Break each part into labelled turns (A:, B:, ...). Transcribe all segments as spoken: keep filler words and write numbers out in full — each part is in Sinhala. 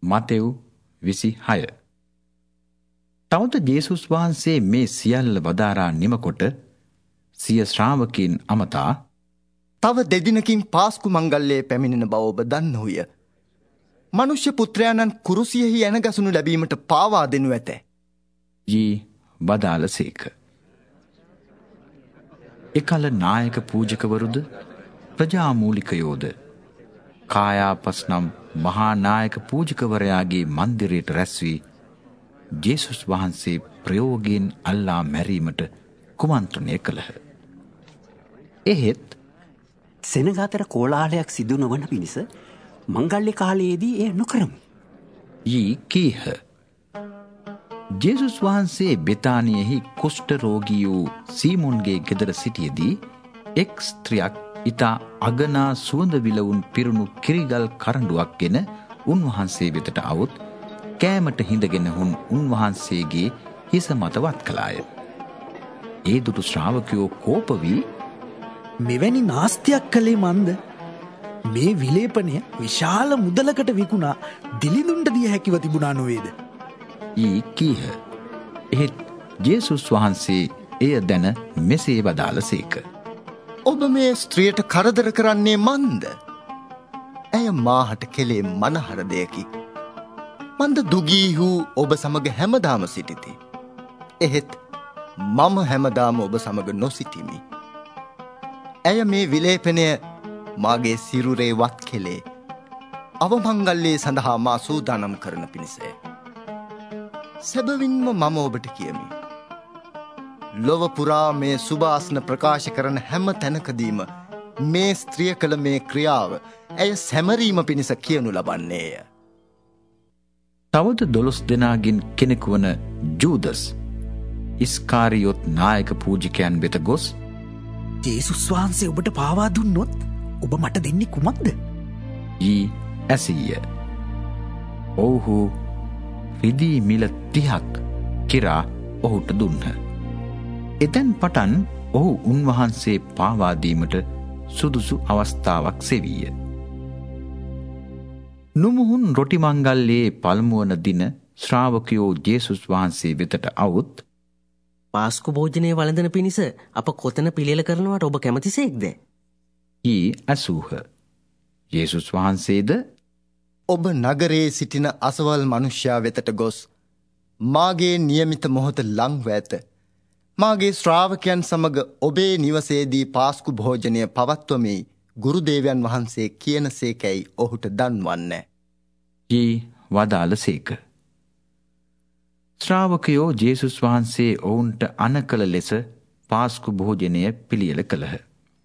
A: මතෙව් විසිහය. තවද ජේසුස් වහන්සේ මේ සියල්ල වදාරා නිමකොට සිය ශ්‍රාවකයන් අමතා
B: තව දෙදිනකින් පාස්කු මංගල්‍යයේ පැමිණෙන බව ඔබ දන්නෝය. මනුෂ්‍ය පුත්‍රයාණන් කුරුසියෙහි ඇනගසනු ලැබීමට පාවා දෙනු ඇත.
A: යී වදාළසේක. එකල නායක පූජකවරුද ප්‍රජාමූලිකයෝද කායාපස් නම් මහා නායක පූජකවරයාගේ මන්දිරයට රැස්වී ජේසුස් වහන්සේ ප්‍රයෝගයෙන් අල්ලා මැරීමට කුමන්ත්‍රණය කළහ. එහෙත්
C: සෙනගාතර කෝලාහලයක් සිදු නොවන පිණිස මංගල්‍ය කාලයේදී එය නොකරමු.
A: යී කීහ. ජේසුස් වහන්සේ බෙතානියෙහි කුෂ්ඨ රෝගී වූ සීමොන්ගේ ගෙදර සිටියේදී එක් ස්ත්‍රියක් ඉතා අගනා සුවඳ විලවුන් පිරුණු කිරිගල් කරඬුවක් ගෙන උන්වහන්සේ වෙතට අවුත් කෑමට හිඳගෙන හුන් උන්වහන්සේගේ හිස මත වත් කළාය. ඒ දුටු ශ්‍රාවකයෝ කෝප වී
D: මෙවැනි නාස්තියක් කළේ මන්ද? මේ විලේපනය විශාල මුදලකට විකුණා දිලිඳුන්ට දිය හැකිව තිබුණා නොවේද?
A: ඊ කීහ. එහෙත් ජේසුස් වහන්සේ එය දැන මෙසේ වදාළසේක.
B: ඔබ මේ ස්ත්‍රියට කරදර කරන්නේ මන්ද? ඇය මාහට කෙලේ මනහර දෙයකි. මන්ද දුගීහු ඔබ සමග හැමදාම සිටිති. එහෙත් මම හැමදාම ඔබ සමග නොසිටිමි. ඇය මේ විලේපනය මාගේ සිරුරේ වත් කෙලේ අවමංගල්‍යයේ සඳහා මා සූදානම් කරන පිණිසය. සැබවින්ම මම ඔබට කියමි. ලොව පුරා මේ සුභාස්න ප්‍රකාශ කරන හැම තැනකදීම මේ ස්ත්‍රිය කළ මේ ක්‍රියාව ඇය සැමරීම පිණිස කියනු ලබන්නේය.
A: තවද දොළොස් දෙනාගෙන් කෙනෙකු වන ජූදස් ඉස්කාරියොත් නායක පූජකයන් වෙත ගොස්
D: ජේසුස් වහන්සේ ඔබට පාවා දුන්නොත් ඔබ මට දෙන්නේ කුමක්ද?
A: යී ඇසීය. ඔවුහු රිදී මිල තිහක් කිරා ඔහුට දුන්හ. එතැන් පටන් ඔහු උන්වහන්සේ පාවාදීමට සුදුසු අවස්ථාවක් සෙවීය. නුමුහුන් රොටි මංගල්‍යයේ පළමුවන දින ශ්‍රාවකයෝ ජේසුස් වහන්සේ වෙතට අවුත්
E: පාස්කු භෝජනයේ වළඳන පිණිස අප කොතන පිළියෙල කරනවට ඔබ කැමතිසේක්ද?
A: ඊ ඇසූහ. ජේසුස් වහන්සේද
B: ඔබ නගරයේ සිටින අසවල් මනුෂ්‍යයා වෙතට ගොස් මාගේ නියමිත මොහොත ලංව ඇත. මාගේ ශ්‍රාවකයන් සමග ඔබේ නිවසේදී පාස්කු භෝජනය පවත්වමි ගුරුදේවයන් වහන්සේ කියන සේකැයි ඔහුට දන්වන්න.
A: යී වදාළසේක. ශ්‍රාවකයෝ ජේසුස් වහන්සේ ඔවුන්ට අණ කළ ලෙස පාස්කු භෝජනය පිළියෙල කළහ.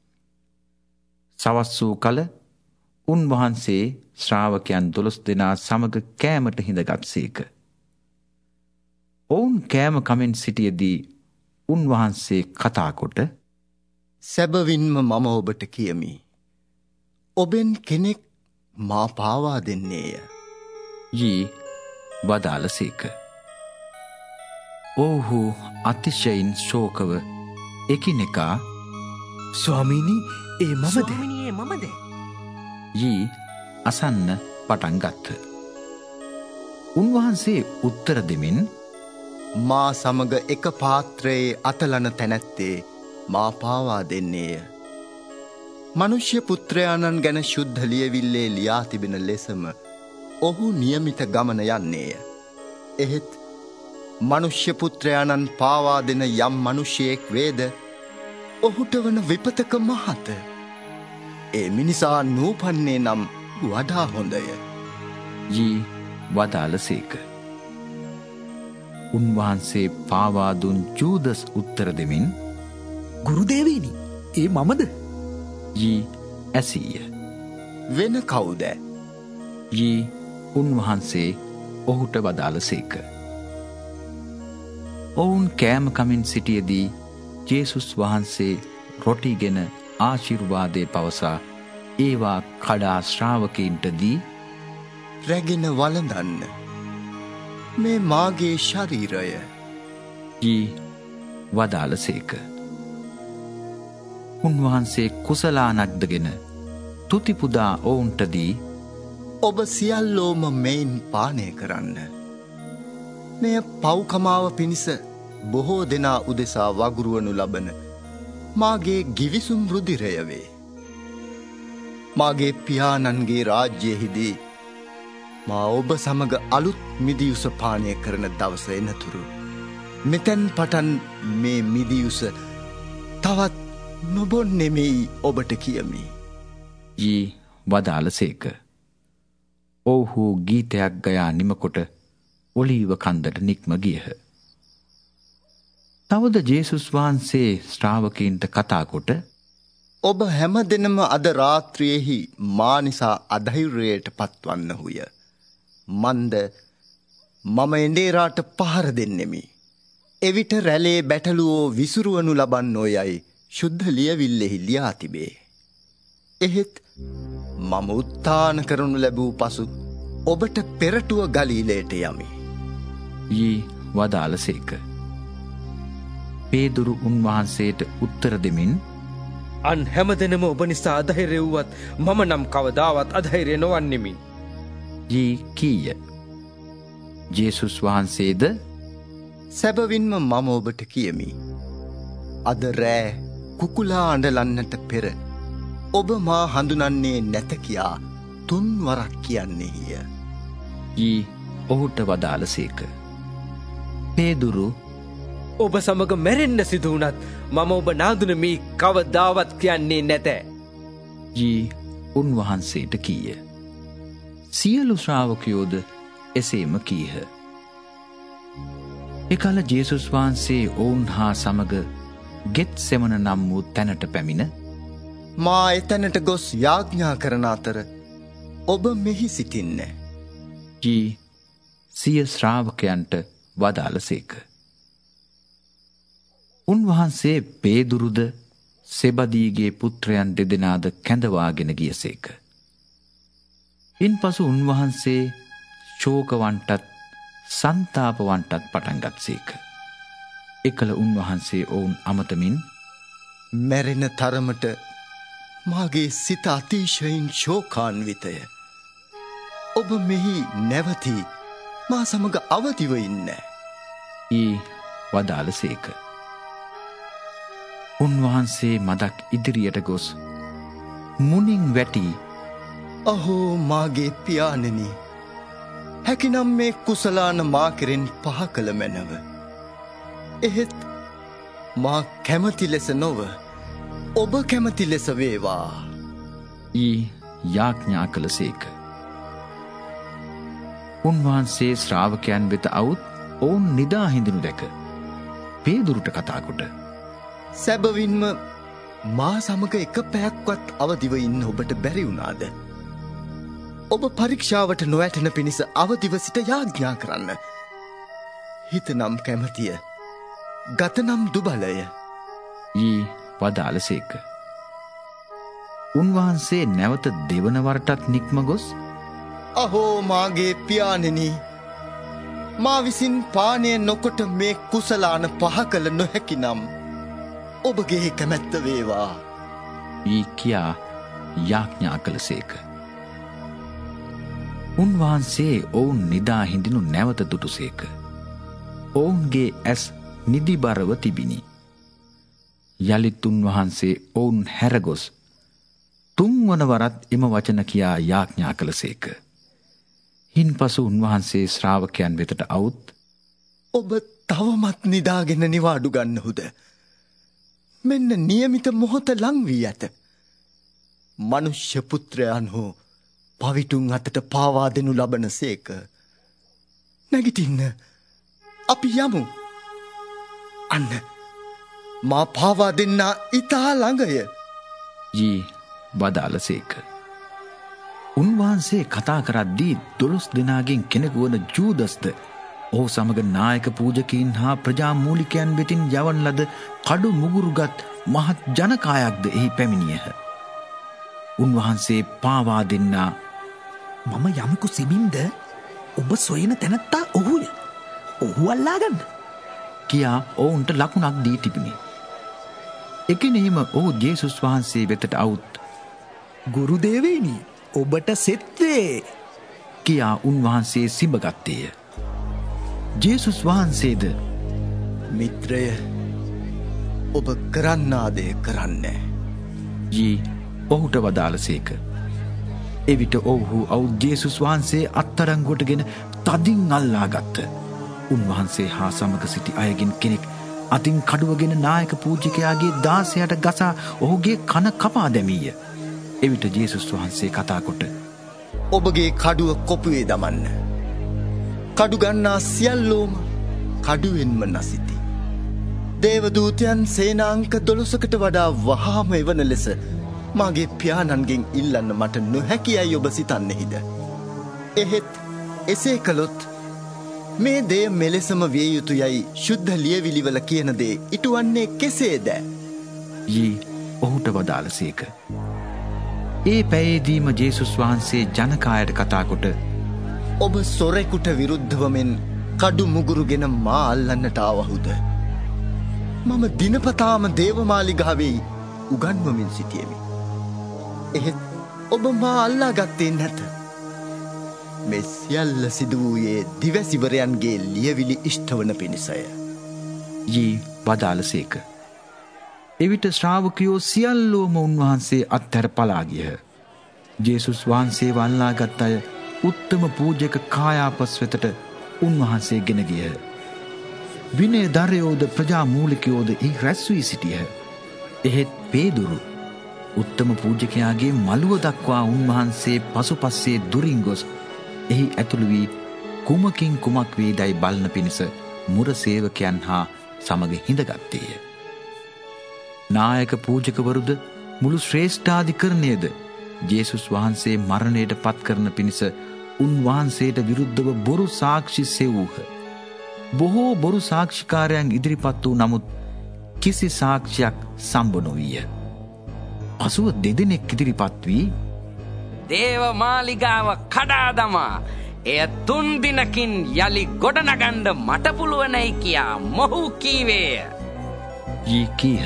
A: සවස් වූ කල උන්වහන්සේ ශ්‍රාවකයන් දොළොස් දෙනා සමග කෑමට හිඳගත්සේක. ඔවුන් කෑම කමෙන් සිටියදී උන්වහන්සේ කතාකොට
B: සැබවින්ම මම ඔබට කියමි. ඔබෙන් කෙනෙක් මා පාවා දෙන්නේය.
A: යී වදාළසේක. ඔවුහු අතිශයින් ශෝකව එකිනෙකා
D: ස්වාමීනි ඒ මමද?
E: ස්වාමිනී ඒ මමද?
A: යී අසන්න පටන් ගත්හ. උන්වහන්සේ උත්තර දෙමින්
B: මා සමග එක පාත්‍රයේ අතලන තැනැත්තේ මා පාවා දෙන්නේය. මනුෂ්‍ය පුත්‍රයාණන් ගැන ශුද්ධ ලියවිල්ලේ ලියා තිබෙන ලෙසම ඔහු නියමිත ගමන යන්නේය. එහෙත් මනුෂ්‍ය පුත්‍රයාණන් පාවා දෙන යම් මනුෂ්‍යයෙක් වේද ඔහුට වන විපතක මහත. ඒ මිනිසා නූපන්නේ නම් වඩා හොඳය.
A: යී වදාළසේක. උන්වහන්සේ පාවා දුන් ජූදස් උත්තර දෙමින්
D: ගුරුදේවීනි ඒ මමද?
A: යී ඇසීය.
B: වෙන කවුද?
A: යී උන්වහන්සේ ඔහුට වදාළසේක. ඔවුන් කෑම කමින් සිටියදී ජේසුස් වහන්සේ රොටිගෙන ආශිර්වාදය පවසා ඒවා කඩා ශ්‍රාවකයින්ට දී
B: රැගෙන වළඳන්න. මේ මාගේ ශරීරය.
A: යී වදාළසේක. උන්වහන්සේ කුසලානක්දගෙන තුතිපුදා ඔවුන්ට දී
B: ඔබ සියල්ලෝම මෙයින් පානය කරන්න. මෙය පව්කමාව පිණිස බොහෝ දෙනා උදෙසා වගුරුවනු ලබන මාගේ ගිවිසුම් රුධිරය වේ. මාගේ පියාණන්ගේ රාජ්‍යයේදී මා ඔබ සමග අලුත් මිදියුස පානය කරන දවස එනතුරු මෙතැන් පටන් මේ මිදියුස තවත් නොබොන්නෙමෙයි ඔබට කියමි.
A: යී වදාළසේක. ඔවුහු ගීතයක් ගයා නිමකොට ඔලීව කන්දට නික්ම ගියහ. තවද ජේසුස් වහන්සේ ශ්‍රාවකයන්ට කතා කොට
B: ඔබ හැම දෙනම අද රාත්‍රියෙහි මා නිසා අධෛර්යයට පත්වන්නහුය. මන්ද මම එඬේරාට පහර දෙන්නෙමි. එවිට රැළේ බැටළුවෝ විසුරුවනු ලබන්නෝ යයි ශුද්ධ ලියවිල්ලෙහි ලියා තිබේ. එහෙත් මම උත්ථාන කරනු ලැබූ පසු ඔබට පෙරටුව ගලීලයට යමි.
A: යී වදාළසේක. පේදුරු උන්වහන්සේට උත්තර දෙමින්
F: අන් හැමදෙනම ඔබ නිසා අධෛර්ය වුවත් මම නම් කවදාවත් අධෛර්ය නොවන්නෙමි.
A: යී කීය. ජේසුස් වහන්සේද
B: සැබවින්ම මම ඔබට කියමි. අද රෑ කුකුලා අඬලන්නට පෙර ඔබ මා හඳුනන්නේ නැත කියා තුන් වරක් කියන්නේය.
A: යී ඔහුට වදාළසේක. පේදුරු
F: ඔබ සමග මැරෙන්න සිදු වුණත් මම ඔබ නාදුනමි කවදාවත් කියන්නේ නැත.
A: යී උන්වහන්සේට කීය. සියලු ශ්‍රාවකයෝද එසේම කීහ. එකල ජේසුස් වහන්සේ ඔවුන් හා සමග ගෙත්සෙමන නම් වූ තැනට පැමිණ
B: මා එතැනට ගොස් යාඥා කරන අතර ඔබ මෙහි සිටින්න.
A: යී සිය ශ්‍රාවකයන්ට වදාළසේක. උන්වහන්සේ පේදුරුද සෙබදීගේ පුත්‍රයන් දෙදෙනාද කැඳවාගෙන ගියසේක. ඉන්පසු උන්වහන්සේ ශෝකවන්ටත් සන්තාපවන්ටත් පටන්ගත්සේක. එකල උන්වහන්සේ ඔවුන් අමතමින්
B: මැරෙන තරමට මාගේ සිත අතිශයින් ශෝකාන්විතය. ඔබ මෙහි නැවතී මා සමග අවදිව ඉන්න.
A: ඊ වදාළසේක. උන්වහන්සේ මදක් ඉදිරියට ගොස් මුනින් වැටී
B: අහෝ මාගේ පියාණෙනි, හැකිනම් මේ කුසලාන මා කෙරෙන් පහ කළ මැනව. එහෙත් මා කැමති ලෙස නොව ඔබ කැමති ලෙස වේවා.
A: ඊ යාඥා කළසේක. උන්වහන්සේ ශ්‍රාවකයන් වෙත අවුත් ඔවුන් නිදා හිඳිනු දැක පේදුරුට කතා කොට
B: සැබවින්ම මා සමග එක පැයක්වත් අවදිව ඉන්න ඔබට බැරි වුණාද? ඔබ පරීක්ෂාවට නොවැටෙන පිණිස අවදිව සිට යාඥා කරන්න. හිතනම් කැමතිය, ගතනම් දුබලය.
A: ඊ වදාළසේක. උන්වහන්සේ නැවත දෙවන වරටත් නික්ම ගොස්
B: අහෝ මාගේ පියාණෙනි, මා විසින් පානය නොකොට මේ කුසලාන පහ කළ නොහැකි නම් ඔබගේ කැමැත්ත වේවා.
A: ඊ කියා යාඥා කළසේක. උන්වහන්සේ ඔවුන් නිදා හිඳිනු නැවත දුටුසේක. ඔවුන්ගේ ඇස් නිදිබරව තිබිනි. යළිත් උන්වහන්සේ ඔවුන් හැරගොස් තුන්වන වරත් එම වචන කියා යාඥා කළසේක. හින්පසු උන්වහන්සේ ශ්‍රාවකයන් වෙතට අවුත්
B: ඔබ තවමත් නිදාගෙන නිවාඩු ගන්නහුද? මෙන්න නියමිත මොහොත ලං වී ඇත. මනුෂ්‍ය පුත්‍රයන් හෝ පවිටුන් අතට පාවා දෙනු ලබන සේක. නැගිටින්න, අපි යමු. අන්න මා පාවා දෙන්නා ඉතා ළඟය.
A: යී වදාළසේක. උන්වහන්සේ කතා කරද්දී දොළොස් දෙනාගෙන් කෙනෙකු වන ජූදස්ද ඔහු සමග නායක පූජකීන් හා ප්‍රජාමූලිකයන් වෙතින් යවන ලද කඩු මුගුරුගත් මහත් ජනකායක්ද එහි පැමිණියහ. උන්වහන්සේ පාවා දෙන්නා
D: මම යමකු සිබින්ද ඔබ සොයන තැනැත්තා ඔහුය. ඔහු අල්ලාගන්න
A: කියා ඔවුන්ට ලකුණක් දී තිබිණි. එකෙනෙහිම ඔහු ජේසුස් වහන්සේ වෙතට අවුත්
D: ගුරුදේවේනි, ඔබට සෙත්වේ
A: කියා උන්වහන්සේ සිඹගත්තේය. ජේසුස් වහන්සේද
B: මිත්‍රය ඔබ කරන්නාදේ කරන්නේ
A: යී ඔහුට වදාළසේක. එවිට ඔවුහු අවු ජේසුස් වහන්සේ අත්තරංගුවටගෙන තදින් අල්ලා ගත්ත. උන්වහන්සේ හා සමග සිටි අයගෙන් කෙනෙක් අතින් කඩුවගෙන නායක පූජිකයාගේ දාසයට ගසා ඔහුගේ කන කපා දැමීය. එවිට ජේසුස් වහන්සේ කතාකොට
B: ඔබගේ කඩුව කොපුවේ දමන්න. කඩුගන්නා සියල්ලෝම කඩුවෙන්ම නසිති. දේවදූතයන් සේනාංක දොළොසකට වඩා වහාම එවන ලෙස මගේ පියාණන්ගෙන් ඉල්ලන්න මට නොහැකියයි ඔබ සිතන්නෙහිද. එහෙත් එසේ කළොත් මේ දේ මෙලෙසම විය යුතු යයි ශුද්ධ ලියවිලිවල කියන දේ ඉටුවන්නේ කෙසේද?
A: යී ඔහුට වදාළසේක. ඒ පැයේදීම ජේසුස් වහන්සේ ජනකායට කතාකොට
B: ඔබ සොරෙකුට විරුද්ධවමෙන් කඩු මුගුරුගෙන මා අල්ලන්නට ආවහුද? මම දිනපතාම දේවමාලිගාවේ උගන්වමින් සිටියෙමි. එහෙත් ඔබ මා අල්ලා ගත්තේ නැත. මේ සියල්ල සිදු වූයේ දිවැසිවරයන්ගේ ලියවිලි ඉෂ්ටවන පිණිසය.
A: යී වදාළසේක. එවිට ශ්‍රාවකයෝ සියල්ලෝම උන්වහන්සේ අත්හැර පලා ගියහ. ජේසුස් වහන්සේ වල්ලා ගත් අය උත්තම පූජක කායාපස් වෙතට උන්වහන්සේ ගෙන ගියහ. විනය දරයෝද ප්‍රජා මූලිකයෝද එහි රැස් වී සිටියහ. එහෙත් පේදුරු උත්තම පූජකයාගේ මළුව දක්වා උන්වහන්සේ පසුපස්සේ දුරින් ගොස් එහි ඇතුළු වී කුමකින් කුමක් වේදයි බලන පිණිස මුර සේවකයන් හා සමග හිඳගත්තේය. නායක පූජකවරුද මුළු ශ්‍රේෂ්ඨාධිකරණයද ජේසුස් වහන්සේ මරණයට පත් කරන පිණිස උන්වහන්සේට විරුද්ධව බොරු සාක්ෂි සෙවූහ. බොහෝ බොරු සාක්ෂිකාරයන් ඉදිරිපත් වූ නමුත් කිසි සාක්ෂියක් සම්බ නොවීය. පසුව දෙදෙනෙක් ඉදිරිපත් වී
G: දේව මාලිගාව කඩා දමා එය තුන් දිනකින් යලි ගොඩනගන්න මට පුළුවනයි කියා මොහු කීවේය.
A: යී කීහ.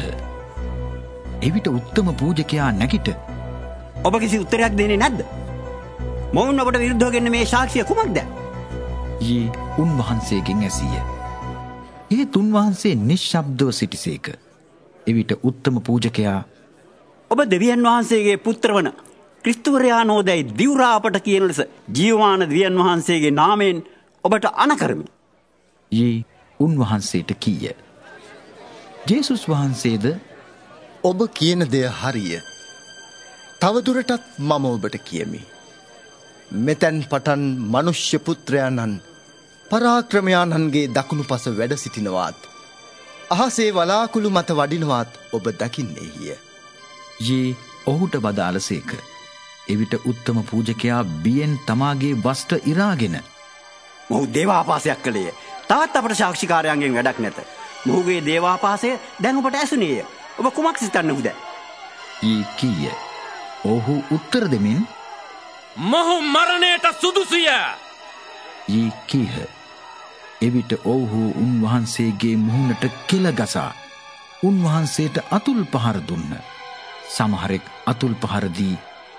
A: එවිට උත්තම පූජකයා නැගිට
C: ඔබ කිසි උත්තරයක් දෙන්නේ නැද්ද? මොවුන් ඔබට විරුද්ධව ගෙන්න මේ සාක්ෂිය කුමක්ද?
A: යී උන්වහන්සේගෙන් ඇසීය. ඒත් උන්වහන්සේ නිශ්ශබ්දව සිටිසේක. එවිට උත්තම පූජකයා
C: ඔබ දෙවියන් වහන්සේගේ පුත්‍රවන ක්‍රිස්තුවරයා නොදැයි දිවුරා අපට කියන ලෙස ජීවමාන දෙවියන් වහන්සේගේ නාමයෙන් ඔබට අනකරමි.
A: යී උන්වහන්සේට කීය. ජේසුස් වහන්සේද
B: ඔබ කියන දෙය හරිය. තවදුරටත් මම ඔබට කියමි. මෙතැන් පටන් මනුෂ්‍ය පුත්‍රයාණන් පරාක්‍රමයාණන්ගේ දකුණු පස වැඩ සිටිනවාත් අහසේ වලාකුළු මත වඩිනවාත් ඔබ දකින්නේහිය.
A: යී ඔහුට වදාළසේක. එවිට උත්තම පූජකයා බියෙන් තමාගේ වස්ත්‍ර ඉරාගෙන
C: මොහු දේවාපාසයක් කළේය. තාත් අපට සාක්ෂිකාරයන්ගෙන් වැඩක් නැත. මොහුගේ දේවාපාසය දැන් ඔබට ඇසුනේය. ඔබ කුමක් සිතන්නේද?
A: යී කීය. ඔහු උත්තර දෙමින්
G: මොහු මරණයට සුදුසුය.
A: යී කීහ. එවිට ඔවුහු උන්වහන්සේගේ මුහුණට කෙල ගසා උන්වහන්සේට අතුල් පහර දුන්න. සමහරෙක් අතුල් පහර දී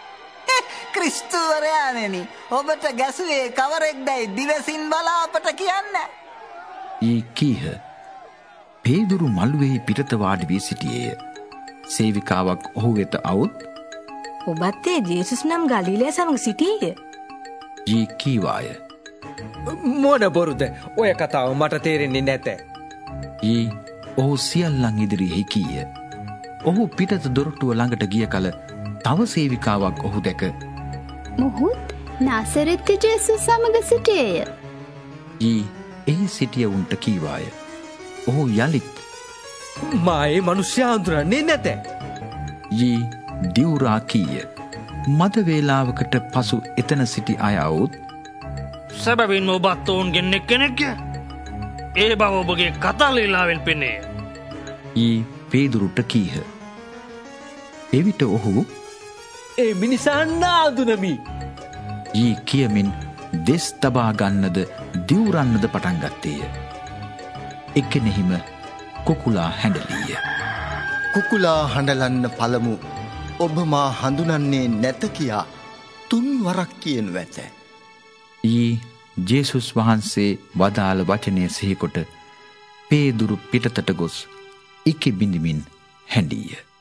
H: ක්‍රිස්තුවරයාණෙනි ඔබට ගැසුවේ කවරෙක්දයි දිවසින් බලා අපට කියන්න.
A: යී කීහ. පේදුරු මළුවේ පිටත වාඩි වී සිටියේය. සේවිකාවක් ඔහු වෙත අවුත්
I: ඔබත් ඒ ජේසුස් නම් ගලිලයා සමග සිටියේය.
A: යී කීවාය.
F: මොන බොරුද? ඔය කතාව මට තේරෙන්නේ නැත.
A: යී ඔහු සියල්ලන් ඉදිරියේ කීය. ඔහු පිටත දොරටුව ළඟට ගිය කල තව සේවිකාවක් ඔහු දැක
J: මොහුත් නාසරෙත් ජේසුස් සමග සිටියේය.
A: යී එහි සිටිය උන්ට කීවාය. ඔහු යලිත්
F: මා ඒ මනුෂ්‍යයා හඳුනන්නේ නැත.
A: යී දිවුරා කීය. මද වේලාවකට පසු එතන සිටි අය අවුත්
K: සැබවින්ම ඔබත් ඔවුන්ගෙන් එක්කෙනෙක්ය. ඒ බව ඔබගේ කතා ලීලාවෙන් පෙනේ.
A: යී පේදුරුට කීහ. එවිට ඔහු
F: ඒ මිනිසා නාදුනමි
A: යී කියමින් දෙස් තබා ගන්නද දිවුරන්නද පටන් ගත්තේය. එක්කෙනෙහිම කුකුලා හැඬලීය.
B: කුකුලා හඬලන්න පළමු ඔබ මා හඳුනන්නේ නැත කියා තුන් වරක් කියනු ඇත.
A: ඊ ජේසුස් වහන්සේ වදාළ වචනය සිහිකොට පේදුරු පිටතට ගොස් ඉකි බිඳිමින් හැඬීය.